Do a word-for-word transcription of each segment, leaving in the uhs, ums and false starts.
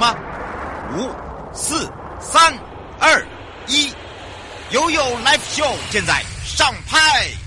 吗？五、四、三、二、一，悠悠 Live Show 现在上拍。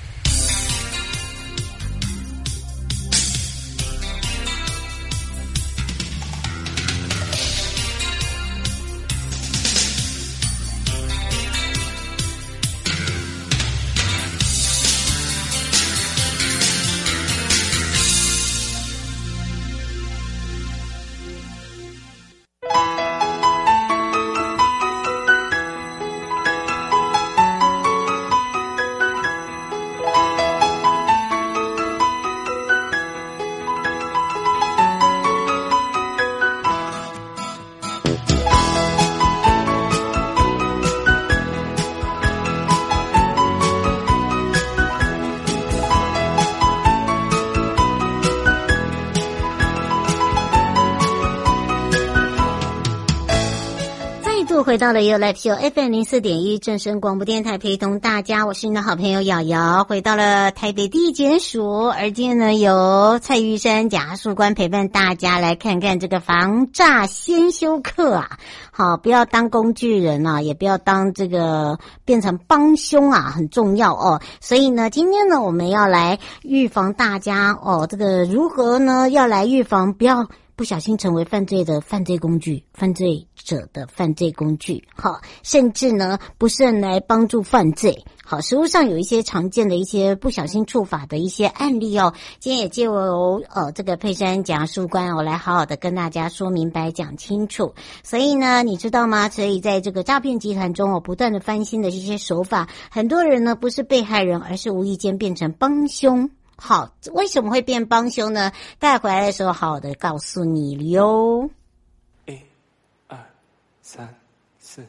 回到了 You Live Show F M 零四点一正声广播电台，陪同大家，我是你的好朋友瑶瑶。回到了台北地检署，而今天呢由蔡玉山检察事务官陪伴大家来看看这个防诈先修课啊。好，不要当工具人啊，也不要当这个变成帮凶啊，很重要哦。所以呢，今天呢我们要来预防大家哦，这个如何呢？要来预防不要不小心成为犯罪的犯罪工具，犯罪者的犯罪工具，好，甚至呢不慎来帮助犯罪。好，实务上有一些常见的一些不小心触法的一些案例哦。今天也借由呃这个佩珊检察事务官，我来好好的跟大家说明白讲清楚。所以呢，你知道吗？所以在这个诈骗集团中，我不断的翻新的这些手法，很多人呢不是被害人，而是无意间变成帮凶。好，为什么会变帮凶呢？带回来的时候好好的告诉你哟。 一、二、三、四。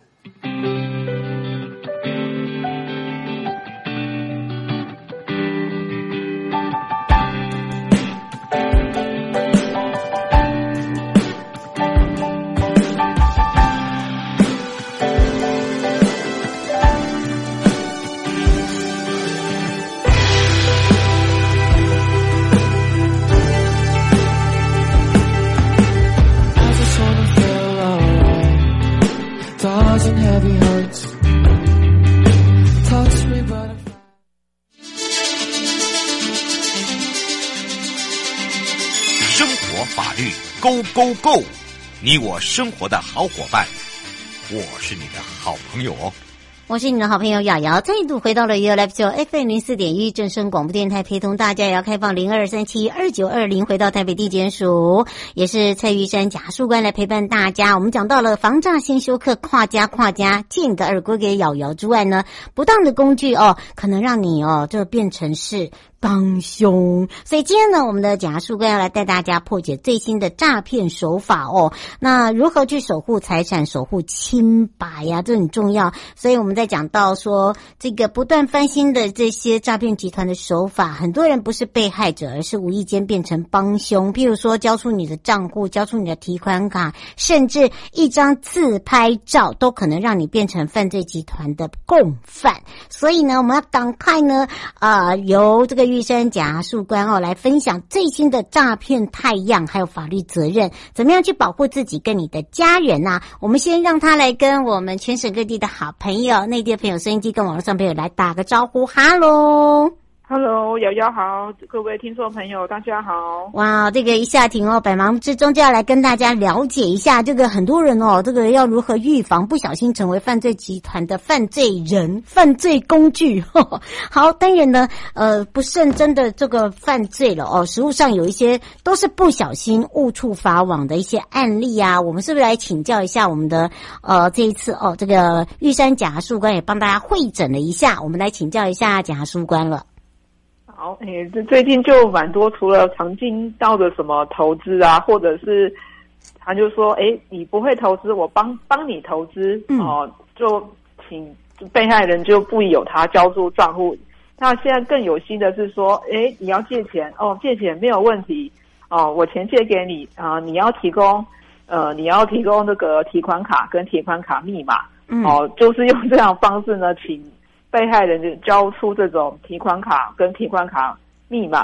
生活法律 Go Go Go， 你我生活的好伙伴，我是你的好朋友哦。 我是你的好朋友瑶瑶，再度回到了 You Live Show F M 零四点一正声广播电台，陪同大家也要开放零二三七二九二零，回到台北地检署，也是蔡玉山检察事务官来陪伴大家。我们讲到了防诈先修课，跨家跨家，借你的耳朵给瑶瑶之外呢，不当的工具哦，可能让你哦就变成是帮凶。所以今天呢，我们的检察事务官要来带大家破解最新的诈骗手法哦。那如何去守护财产、守护清白呀、啊，这很重要。所以我们在讲到说，这个不断翻新的这些诈骗集团的手法，很多人不是被害者，而是无意间变成帮凶。譬如说，交出你的账户，交出你的提款卡，甚至一张自拍照，都可能让你变成犯罪集团的共犯。所以呢，我们要赶快呢，呃，由这个玉山检察事务官哦来分享最新的诈骗态样，还有法律责任，怎么样去保护自己跟你的家人啊？我们先让他来跟我们全省各地的好朋友、内地的朋友、收音机跟网络上朋友来打个招呼，哈喽。 Hello， 瑶瑶好，各位听众朋友大家好。 哇，这个一下停哦，百忙之中就要来跟大家了解一下，这个很多人哦，这个要如何预防不小心成为犯罪集团的犯罪人、犯罪工具。呵呵好，当然呢，呃，不慎真的这个犯罪了哦，实务上有一些都是不小心误触法网的一些案例啊，我们是不是来请教一下我们的呃这一次哦，这个玉山检察事务官也帮大家会诊了一下，我们来请教一下检察事务官了。 好，诶，这最近就蛮多，除了常听到的什么投资啊，或者是他就说，诶，你不会投资，我帮帮你投资，嗯、哦，就请被害人就不有他交出账户。那现在更有心的是说，诶，你要借钱，哦，借钱没有问题，哦，我钱借给你啊、呃，你要提供，呃，你要提供这个提款卡跟提款卡密码，嗯、哦，就是用这样的方式呢，请被害人就交出这种提款卡跟提款卡密码，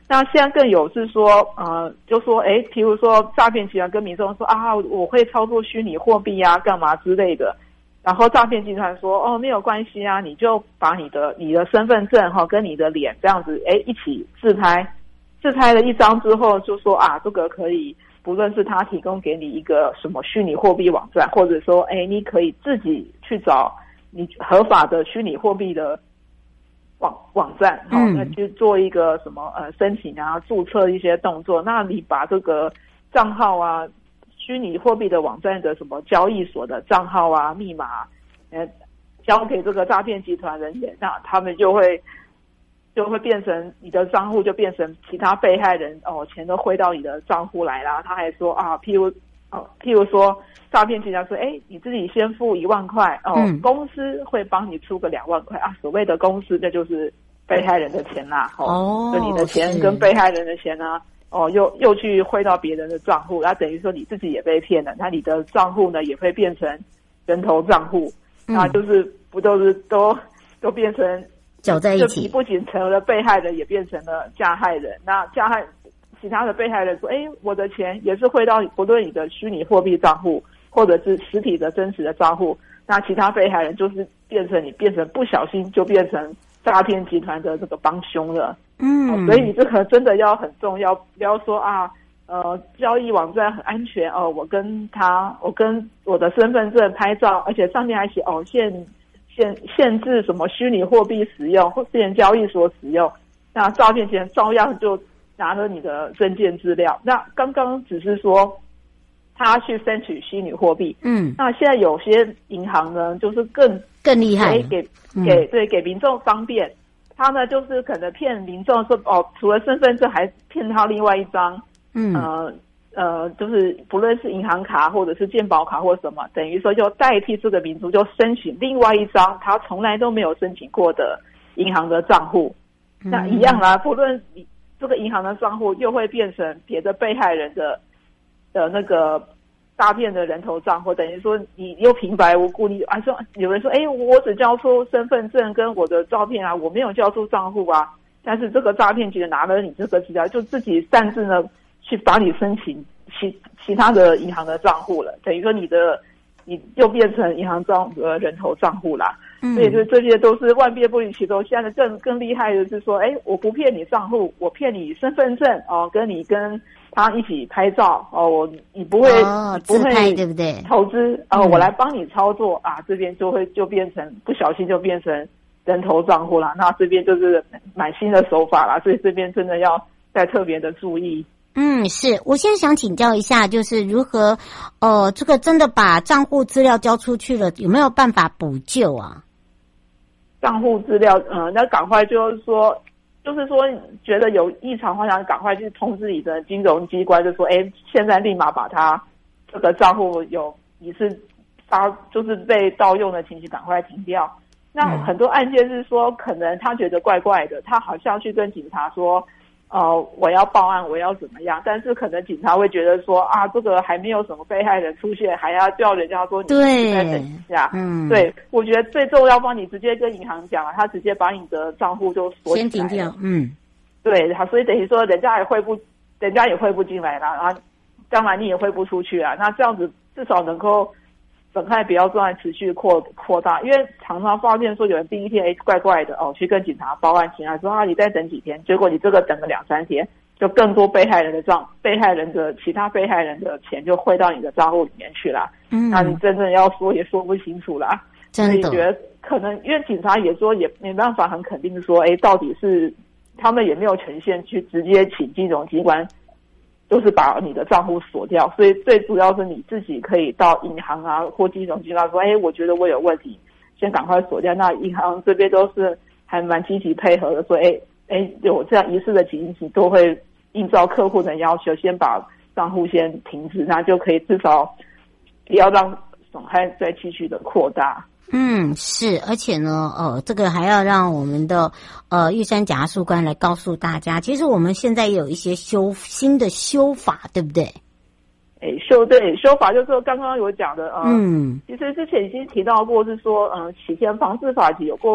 那现在更有是说，呃，就说，哎，譬如说诈骗集团跟民众说啊，我会操作虚拟货币啊，干嘛之类的。然后诈骗集团说，哦，没有关系啊，你就把你的你的身份证哈、哦、跟你的脸这样子，哎，一起自拍，自拍了一张之后，就说啊，这个可以，不论是他提供给你一个什么虚拟货币网站，或者说，哎，你可以自己去找你合法的虚拟货币的网网站，好、哦，那去做一个什么呃申请啊、注册一些动作。那你把这个账号啊、虚拟货币的网站的什么交易所的账号啊、密码，呃，交给这个诈骗集团人员，那他们就会就会变成你的账户就变成其他被害人哦，钱都汇到你的账户来啦。他还说啊，譬如哦，譬如说诈骗集团说，哎，你自己先付一万块哦、嗯，公司会帮你出个两万块啊。所谓的公司，这就是被害人的钱啦。哦，哦就你的钱跟被害人的钱呢，哦，又又去汇到别人的账户，那等于说你自己也被骗了。那你的账户呢，也会变成人头账户，嗯、那就是不都是都都变成搅在一起， 不仅成了被害人，也变成了加害人。那加害其他的被害人说，哎，我的钱也是汇到不论你的虚拟货币账户，或者是实体的真实的账户，那其他被害人就是变成你变成不小心就变成诈骗集团的这个帮凶了。嗯，所以你这个真的要很重要，不要说啊，呃，交易网站很安全哦，我跟他，我跟我的身份证拍照，而且上面还写哦限限限制什么虚拟货币使用或私人交易所使用，那诈骗集团照样就拿了你的证件资料。那刚刚只是说他去申取虚拟货币，嗯，那现在有些银行呢，就是更更厉害， 给给对给民众方便，他呢就是可能骗民众说哦，除了身份证，还骗他另外一张，嗯呃呃，就是不论是银行卡或者是健保卡或什么，等于说就代替这个民众就申请另外一张他从来都没有申请过的银行的账户，嗯、那一样啦，不论你这个银行的账户又会变成别的被害人的的那个诈骗的人头账户，等于说你又平白无故你啊说有人说，哎，我只交出身份证跟我的照片啊，我没有交出账户啊，但是这个诈骗集团拿了你这个资料，就自己擅自呢去把你申请其其他的银行的账户了，等于说你的你又变成银行账呃人头账户啦。嗯、所以就这些都是万变不离其宗。现在更更厉害的是说，哎，我不骗你账户，我骗你身份证哦，跟你跟他一起拍照哦，我你不会、 哦、 你不会对不对？ 投资哦、嗯，我来帮你操作啊，这边就会就变成不小心就变成人头账户啦。那这边就是蛮新的手法啦，所以这边真的要再特别的注意。 嗯，是我现在想请教一下，就是如何呃，这个真的把账户资料交出去了，有没有办法补救啊？ 账户资料，呃，那赶快就是说，就是说，觉得有异常话，想赶快去通知你的金融机关，就说，哎，现在立马把他这个账户有疑似发，就是被盗用的情形，赶快停掉。那很多案件是说，可能他觉得怪怪的，他好像去跟警察说，呃，我要报案，我要怎么样？但是可能警察会觉得说啊，这个还没有什么被害人出现，还要叫人家说你再等一下。嗯，对，我觉得最重要，帮你直接跟银行讲啊，他直接把你的账户就锁起来，先停掉。嗯，对，所以等于说人家也汇不，人家也汇不进来了，然后将来你也汇不出去啊。那这样子至少能够损害不要这样持续扩扩大，因为常常发现说有人第一天哎怪怪的哦，去跟警察报案，警察说啊你再等几天，结果你这个等了两三天，就更多被害人的账，被害人的其他被害人的钱就汇到你的账户里面去了，嗯，那你真正要说也说不清楚啦，真的。所以觉得可能因为警察也说也没办法很肯定说，哎，到底是他们也没有权限去直接请金融机关。就是把你的账户锁掉，所以最主要是你自己可以到银行啊或金融机关说，哎，我觉得我有问题，先赶快锁掉。那银行这边都是还蛮积极配合的，说，哎哎，有这样疑似的情形，都会依照客户的要求，先把账户先停止，那就可以至少不要让损害再继续的扩大。 嗯，是，而且呢，呃，这个还要让我们的呃玉山检察事务官来告诉大家，其实我们现在也有一些修新的修法，对不对？ 哎，修对修法就是说刚刚有讲的，呃、嗯，其实之前已经提到过，是说，嗯、呃，洗钱防治法有过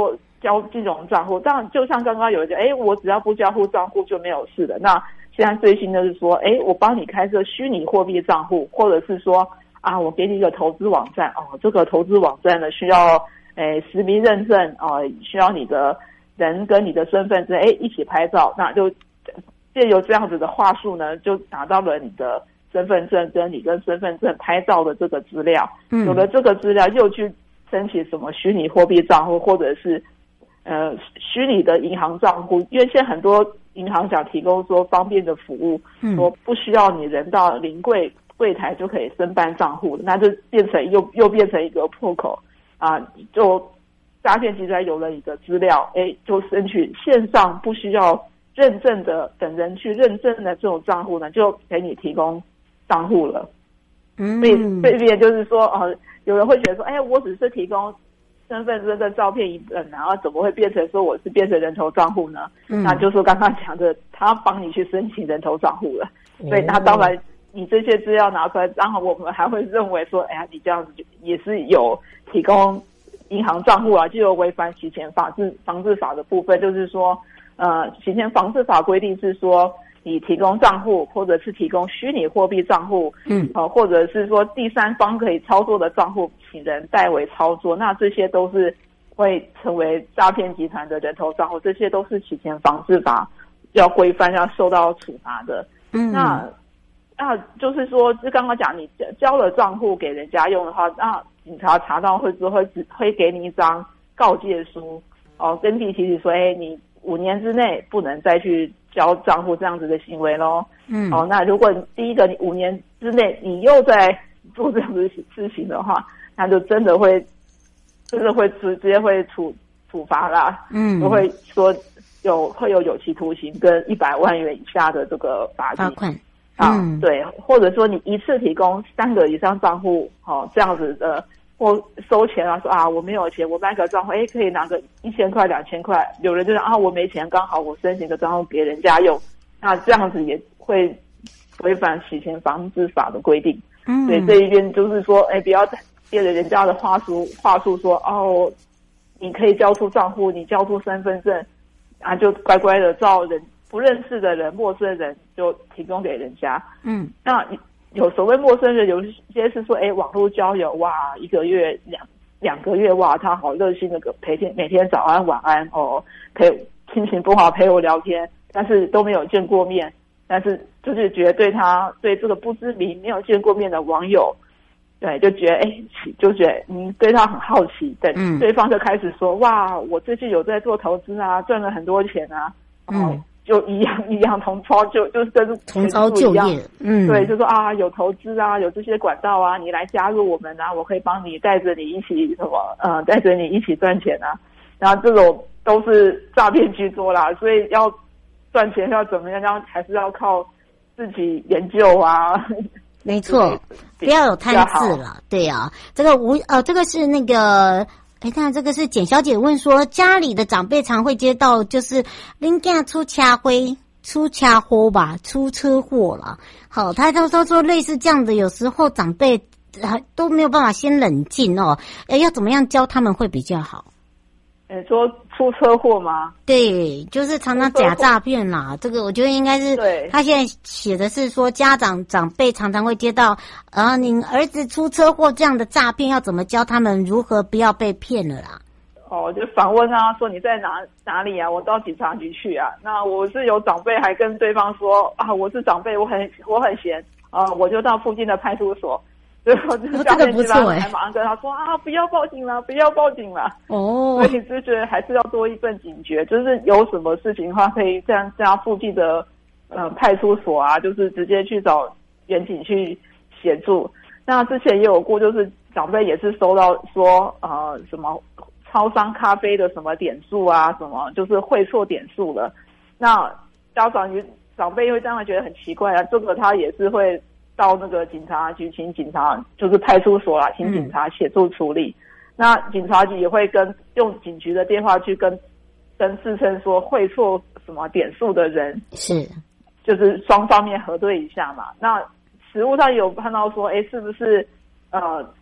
交金融账户，当然就像刚刚有一个，哎，我只要不交互账户就没有事的。那现在最新的是说，哎，我帮你开设虚拟货币账户，或者是说啊，我给你一个投资网站哦，这个投资网站呢需要诶实名认证啊、呃，需要你的人跟你的身份证哎一起拍照，那就借由这样子的话术呢，就拿到了你的身份证跟你跟身份证拍照的这个资料，嗯，有了这个资料又去申请什么虚拟货币账户，或者是呃虚拟的银行账户，因为现在很多银行想提供说方便的服务，嗯，说不需要你人到临柜柜台就可以申办账户，那就变成又又变成一个破口啊，就诈骗集团有了你的资料，哎，就申请线上不需要认证的等人去认证的这种账户呢，就给你提供账户了。嗯，所以这边就是说，呃，有人会觉得说，哎，我只是提供身份证跟照片一本，然后怎么会变成说我是变成人头账户呢？嗯，那就是刚刚讲的，他帮你去申请人头账户了，嗯，所以他当然你这些资料拿出来，然后我们还会认为说，哎呀，你这样子也是有提供银行账户啊，就有违反洗钱法制防治法的部分，就是说，呃，洗钱防治法规定是说，你提供账户或者是提供虚拟货币账户，嗯，呃，或者是说第三方可以操作的账户，请人代为操作，那这些都是会成为诈骗集团的人头账户，这些都是洗钱防治法要规范要受到处罚的。嗯，那那就是说，就刚刚讲，你交了账户给人家用的话，那警察查到会之后会只会给你一张告诫书，哦，跟地提醒说，哎，你五年之内不能再去交账户这样子的行为咯。嗯，好，哦，那如果第一个你五年之内你又在做这样子的事情的话，那就真的会真的会直接会处处罚啦。嗯，就会说有会有有期徒刑跟一百万元以下的这个罚金。罚款。啊，嗯，对，或者说你一次提供三个以上账户，哦，这样子的，或收钱啊，说啊我没有钱，我办个账户，哎，可以拿个一千块、两千块，有人就是啊我没钱，刚好我申请个账户给人家用，那这样子也会违反洗钱防治法的规定。嗯，所以这一边就是说，哎，不要借着人家的话术话术说，哦，你可以交出账户，你交出身份证，啊，就乖乖的照人。不认识的人、陌生人就提供给人家。嗯，那有所谓陌生人，有些是说，哎，网络交友，哇，一个月、两两个月，哇，他好热心的陪天每天早安、晚安，哦，陪心情不好陪我聊天，但是都没有见过面，但是就是觉得对他对这个不知名、没有见过面的网友，对，就觉得哎，就觉得你对他很好奇，对，嗯，对方就开始说，哇，我最近有在做投资啊，赚了很多钱啊，嗯。就一样一样同操就就是跟同操就业，嗯， 对，就说啊有投资啊，有这些管道啊，你来加入我们啊，我可以帮你带着你一起什么呃带着你一起赚钱啊，然后这种都是诈骗居多啦，所以要赚钱要怎么样，要还是要靠自己研究啊。 没错，不要有贪字了，对啊，这个无呃这个是那个。哎，看这个是简小姐问说，家里的长辈常会接到就是恁囝出车祸、出车祸吧、出车祸了。好，他他说说类似这样的，有时候长辈都没有办法先冷静哦。哎，要怎么样教他们会比较好？ 你说出车祸吗？ 对，就是常常假诈骗啦。这个我觉得应该是，对，他现在写的是说家长长辈常常会接到，啊，你儿子出车祸这样的诈骗，要怎么教他们如何不要被骗了啦？ 哦，就访问啊，说你在哪哪里啊？我到警察局去啊。那我是有长辈还跟对方说啊，我是长辈，我很我很闲啊，我就到附近的派出所。最后就是诈骗集团还马上跟他说啊，不要报警了，不要报警了。哦，所以就觉得还是要多一份警觉，就是有什么事情的话，可以这样加附近的呃派出所啊，就是直接去找员警去协助。那之前也有过，就是长辈也是收到说呃什么超商咖啡的什么点数啊，什么就是汇错点数了。那家长长辈会这样觉得很奇怪啊，这个他也是会到那个警察局，请警察就是派出所啦，请警察协助处理。嗯、那警察局也会跟用警局的电话去跟跟自称说汇错什么点数的人， 是就是双方面核对一下嘛。那实务上有看到说，哎，是不是呃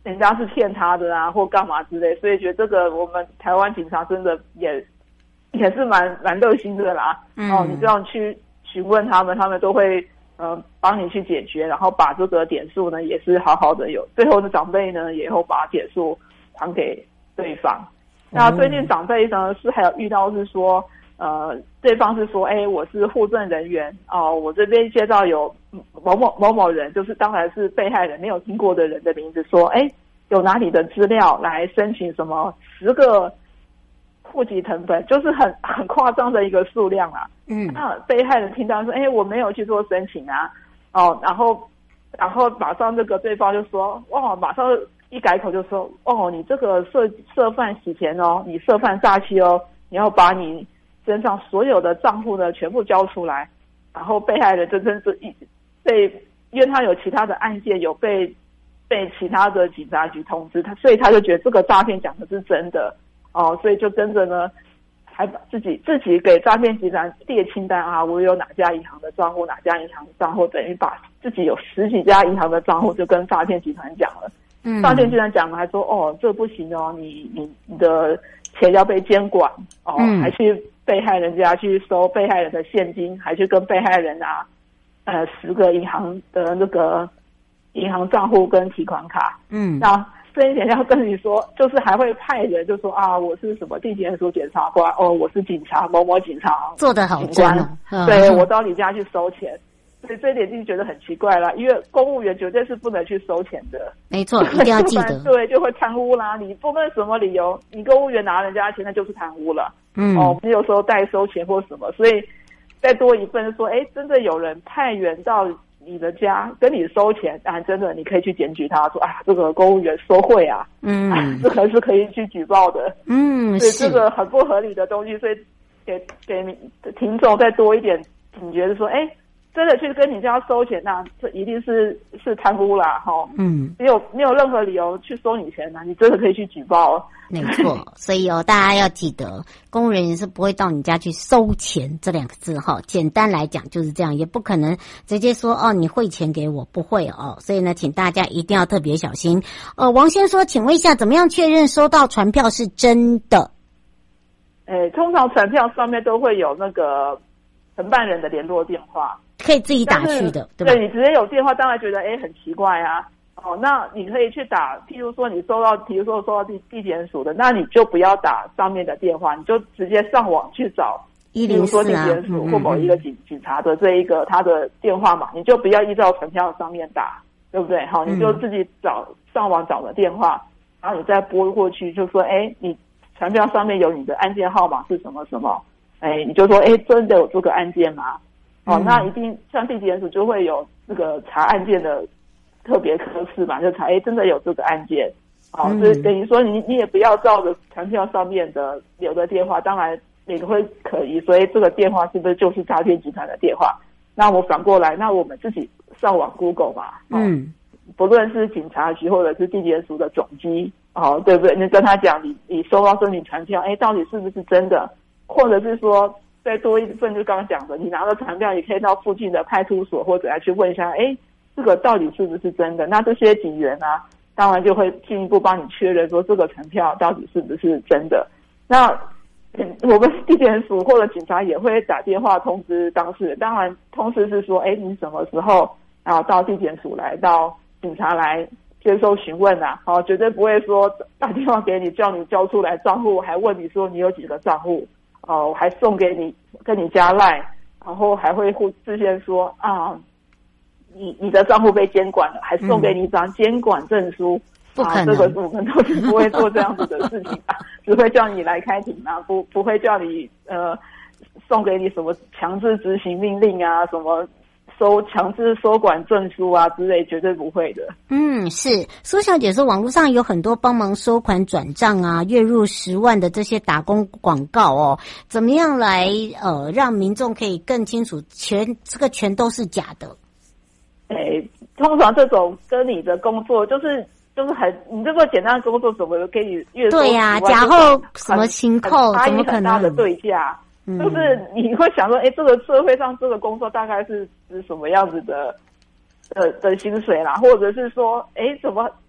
人家是骗他的啊，或干嘛之类，所以觉得这个我们台湾警察真的也也是蛮蛮热心的啦。嗯、哦，你这样去询问他们，他们都会呃帮你去解决，然后把这个点数呢也是好好的有，最后的长辈呢也会把点数还给对方。嗯、那最近长辈呢是还有遇到是说。呃，对方是说，哎，我是户政人员哦，我这边接到有某某某某人，就是当然是被害人没有听过的人的名字，说，哎，有拿你的资料来申请什么十个户籍成本，就是很很夸张的一个数量啊。嗯，那被害人听到说，哎，我没有去做申请啊，哦，然后然后马上这个对方就说，哇，马上一改口就说，哦，你这个涉涉犯洗钱哦，你涉犯诈欺哦，你要把你身上所有的账户呢全部交出来，然后被害人真正是一被，因为他有其他的案件有被被其他的警察局通知他，所以他就觉得这个诈骗讲的是真的哦，所以就跟着呢，还把自己自己给诈骗集团列清单啊，我有哪家银行的账户，哪家银行的账户，等于把自己有十几家银行的账户就跟诈骗集团讲了。嗯，诈骗集团讲了还说哦，这不行哦，你你你的钱要被监管哦，嗯、还去被害人家去收被害人的现金，还去跟被害人拿呃十个银行的那个银行账户跟提款卡。嗯，那这一点要跟你说，就是还会派人就说啊，我是什么地检署检察官，哦，我是警察某某警察， 做得好真哦。 嗯、对，我到你家去收钱。所以这一点就觉得很奇怪啦，因为公务员绝对是不能去收钱的。 没错，一定要记得。 对，就会贪污啦。你不论什么理由，你公务员拿人家钱，那就是贪污了。嗯，哦，你有时候代收钱或什么，所以再多一份说，哎，真的有人派员到你的家跟你收钱，啊，真的你可以去检举他说啊，这个公务员收贿啊，嗯，啊、这个是可以去举报的。嗯，所以这个很不合理的东西，所以给给听众再多一点警觉，是说，哎。真的去跟你家收钱，那这一定是是贪污啦，哈，嗯，没有没有任何理由去收你钱呐，你真的可以去举报。 没错，所以哦，大家要记得，公务人员是不会到你家去收钱这两个字哈。简单来讲就是这样，也不可能直接说哦，你汇钱给我，不会哦。所以呢，请大家一定要特别小心。呃，王先说，请问一下，怎么样确认收到传票是真的？ 诶，通常传票上面都会有那个承办人的联络电话。 可以自己打去的，对吧？ 对，你直接有电话，当然觉得哎很奇怪啊。哦，那你可以去打，譬如说你收到，比如说收到地地检署的，那你就不要打上面的电话，你就直接上网去找， 一零四啊， 比如说地检署或某一个警警察的这一个他的电话嘛，你就不要依照传票上面打，对不对？好，你就自己找上网找的电话，然后你再拨过去，就说哎，你传票上面有你的案件号码是什么什么，哎，你就说哎，真的有这个案件吗？哦，那一定像地检署就会有这个查案件的特别科室嘛，就查哎真的有这个案件，哦，所以等于说你你也不要照着传票上面的留的电话，当然每个会可疑，所以这个电话是不是就是诈骗集团的电话？那我反过来，那我们自己上网 Google 嘛，哦、嗯，不论是警察局或者是地检署的总机，哦，对不对？你跟他讲你你收到申请传票，哎，到底是不是真的？或者是说。再多一份，就刚刚讲的，你拿了传票，也可以到附近的派出所或者来去问一下，哎，这个到底是不是真的？那这些警员啊，当然就会进一步帮你确认说这个传票到底是不是真的。那我们地检署或者警察也会打电话通知当事人，当然通知是说，哎，你什么时候然后到地检署来，到警察来接受询问啊？好，绝对不会说打电话给你叫你交出来账户，还问你说你有几个账户。哦，还送给你，跟你加赖，然后还会事先说啊，你你的账户被监管了，还送给你一张监管证书。 不可能， 啊、这个我们都是不会做这样子的事情啊，只会叫你来开庭啊，不不会叫你呃送给你什么强制执行命令啊，什么。收强制收管证书啊之类，绝对不会的。 嗯，是苏小姐说，网络上有很多帮忙收款转账啊，月入十万的这些打工广告哦，怎么样来呃让民众可以更清楚，全这个全都是假的？ 诶，通常这种跟你的工作就是就是很，你这个简单的工作怎么可以月收对呀、啊，假后什么情扣，怎么可能？ 大的对价。就是你会想说，哎，这个社会上这个工作大概是是什么样子的的的薪水啦，或者是说，哎，怎么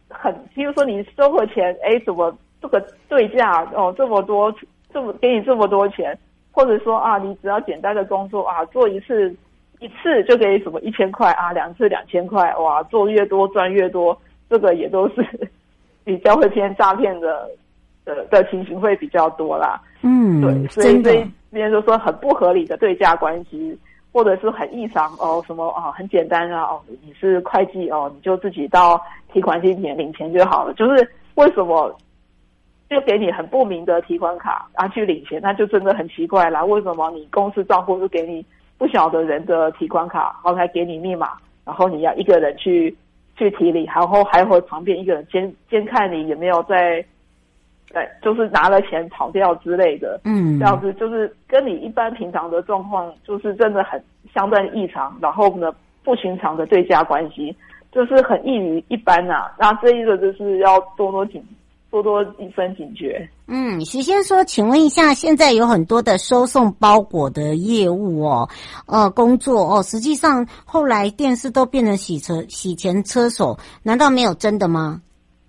很，比如说你收回钱，哎，怎么这个对价哦这么多，这么给你这么多钱，或者说啊，你只要简单的工作啊，做一次一次就给什么一千块啊，两次两千块，哇，做越多赚越多，这个也都是比较会偏诈骗的的的情形会比较多啦。 嗯， 对，所以这一边就说很不合理的对价关系，或者是很异常哦，什么啊，很简单啊，哦，你是会计哦，你就自己到提款机点领钱就好了。就是为什么就给你很不明的提款卡啊去领钱，那就真的很奇怪啦。为什么你公司账户是给你不晓得人的提款卡，然后还给你密码，然后你要一个人去去提领，然后还会旁边一个人监监看你有没有在。对，就是拿了钱跑掉之类的，嗯，这样子就是跟你一般平常的状况，就是真的很相对异常，然后呢不寻常的对价关系，就是很异于一般呐、啊。那这一个就是要多多警，多多一分警觉。 嗯，徐先说，请问一下，现在有很多的收送包裹的业务哦，呃，工作哦，实际上后来电视都变成洗车洗钱车手，难道没有真的吗？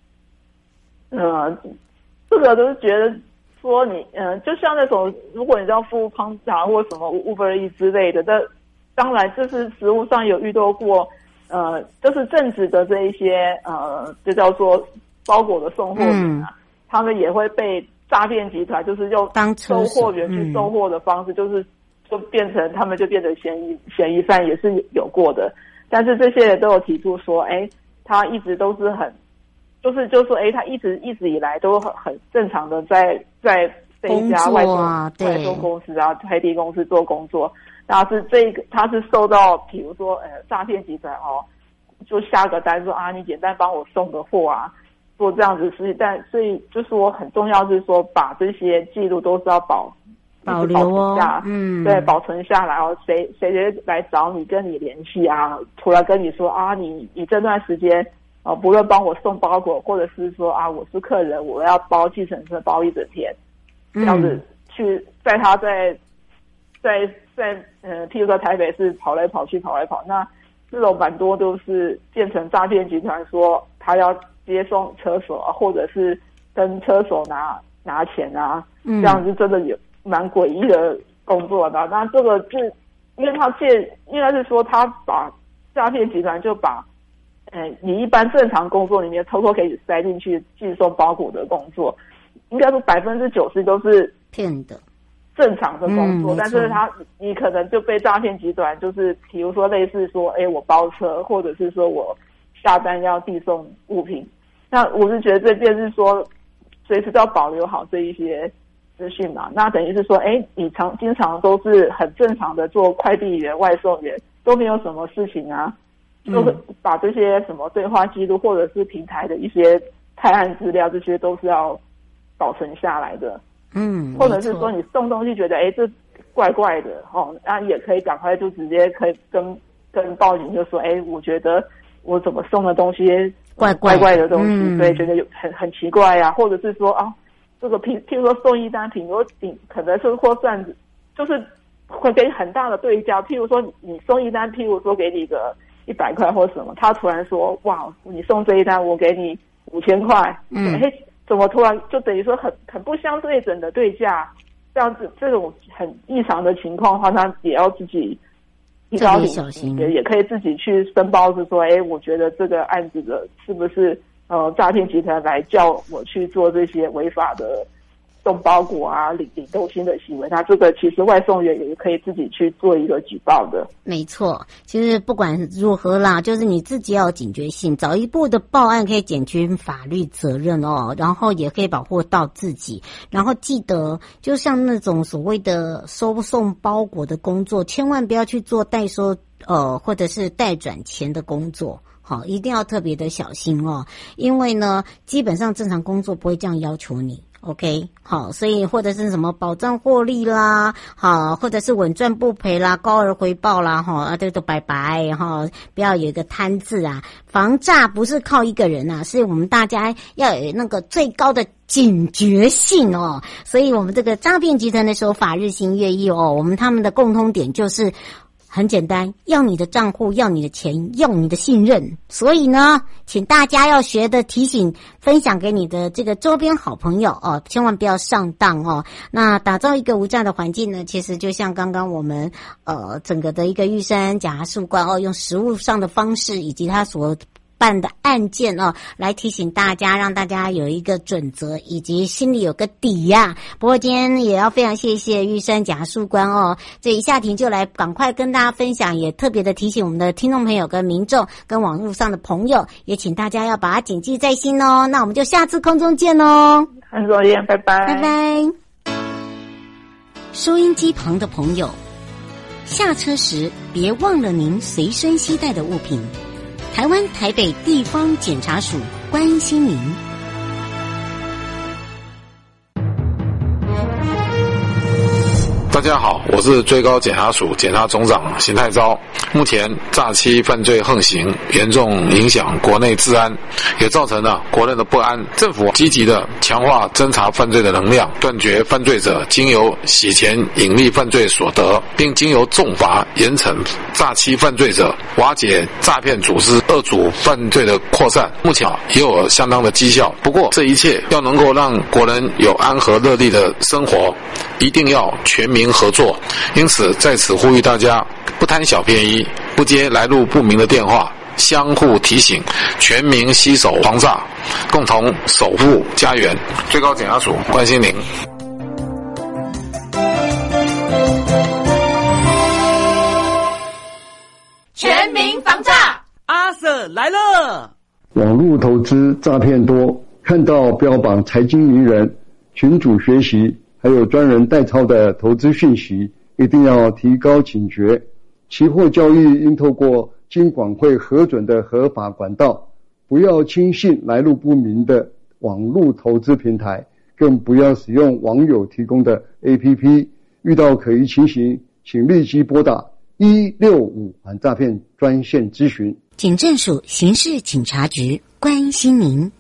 呃。这个都是觉得说你，嗯、呃，就像那种，如果你要付胖达或什么 Uber E 之类的，这当然这是实务上有遇到过，呃，就是正职的这一些，呃，就叫做包裹的送货员啊，嗯、他们也会被诈骗集团就是用收货员去收货的方式，嗯、就是就变成他们就变成嫌疑嫌疑犯，也是有过的。但是这些人都有提出说，哎，他一直都是很。就是就说，哎，他一直一直以来都很很正常的在在这一家外送、啊、外送公司啊、快递公司做工作，然后是这个他是受到比如说呃诈骗集团哦，就下个单说啊，你简单帮我送个货啊，做这样子事情，但所以就说很重要是说把这些记录都是要保保留哦， 嗯，对，保存下来哦，谁谁谁来找你跟你联系啊，突然跟你说啊，你你这段时间。哦，不论帮我送包裹，或者是说啊，我是客人，我要包计程车包一整天，这样子去在他在在在呃，譬如说台北市跑来跑去跑来跑，那这种蛮多都是变成诈骗集团说他要接送车手啊，或者是跟车手拿拿钱啊，这样子真的有蛮诡异的工作的。那这个是因为他借，应该是说他把诈骗集团就把。嗯，你一般正常工作里面偷偷可以塞进去寄送包裹的工作，应该说百分之九十都是骗的， 正常的工作。嗯、但是他你可能就被诈骗集团，就是比如说类似说，哎，我包车，或者是说我下单要递送物品。那我是觉得这件是说，随时都要保留好这一些资讯嘛。那等于是说，哎，你常经常都是很正常的做快递员、外送员，都没有什么事情啊。就是把这些什么对话记录或者是平台的一些探案资料，这些都是要保存下来的。嗯，或者是说你送东西觉得哎这怪怪的哦，那也可以赶快就直接可以跟跟报警，就说哎，我觉得我怎么送的东西怪怪怪的东西，嗯、对，觉得有很很奇怪呀、啊，或者是说啊，这个譬譬如说送一单，譬如顶可能是或算就是会给很大的对价，譬如说你送一单，譬如说给你个。一百块或什么，他突然说：“哇，你送这一单，我给你五千块。”嗯，哎，怎么突然就等于说很很不相对等的对价？这样子这种很异常的情况的话，他也要自己提高警惕，也也可以自己去申报，是说：“哎，我觉得这个案子的是不是呃诈骗集团来叫我去做这些违法的送包裹啊、领领东西的行为？”那这个其实外送员也可以自己去做一个举报的。 没错，其实不管如何啦，就是你自己要有警觉性，早一步的报案可以减轻法律责任哦，然后也可以保护到自己。然后记得，就像那种所谓的收送包裹的工作，千万不要去做代收呃或者是代转钱的工作。好，一定要特别的小心哦，因为呢，基本上正常工作不会这样要求你。OK， 好，所以或者是什么保障获利啦，好，或者是稳赚不赔啦，高额回报啦，哈，啊，这都拜拜哈，不要有一个贪字啊。防诈不是靠一个人啊，是我们大家要有那个最高的警觉性哦。所以我们这个诈骗集团的手法日新月异哦，我们他们的共通点就是。 很简单，要你的账户，要你的钱，要你的信任。所以呢，请大家要学的提醒，分享给你的这个周边好朋友哦，千万不要上当哦。那打造一个无诈的环境呢，其实就像刚刚我们呃整个的一个玉山检察事务官哦，用实务上的方式以及他所办的案件哦，来提醒大家，让大家有一个准则，以及心里有个底呀、啊。不过今天也要非常谢谢玉山检察事务官哦，这一下庭就来赶快跟大家分享，也特别的提醒我们的听众朋友跟民众跟网络上的朋友，也请大家要把它谨记在心哦。那我们就下次空中见哦， 空中见，拜拜， 拜拜。收音机旁的朋友，下车时别忘了您随身携带的物品。台湾台北地方检察署关心您。 大家好，我是最高检察署检察总长邢泰钊。目前诈欺犯罪横行，严重影响国内治安，也造成了国人的不安。政府积极的强化侦查犯罪的能量，断绝犯罪者经由洗钱隐匿犯罪所得，并经由重罚严惩诈欺犯罪者，瓦解诈骗组织，遏阻犯罪的扩散。目前也有相当的绩效。不过这一切要能够让国人有安和乐利的生活，一定要全民合作。因此在此呼吁大家，不贪小便宜，不接来路不明的电话，相互提醒，全民携手防诈，共同守护家园。最高检察署关心您。 全民防诈， 阿 Sir 来了。 网络投资诈骗多，看到标榜财经名人、群组学习还有专人代操的投资讯息，一定要提高警觉。期货交易应透过金管会核准的合法管道，不要轻信来路不明的网络投资平台，更不要使用网友提供的 A P P。 遇到可疑情形，请立即拨打一六五反诈骗专线咨询。 警政署刑事警察局关心您。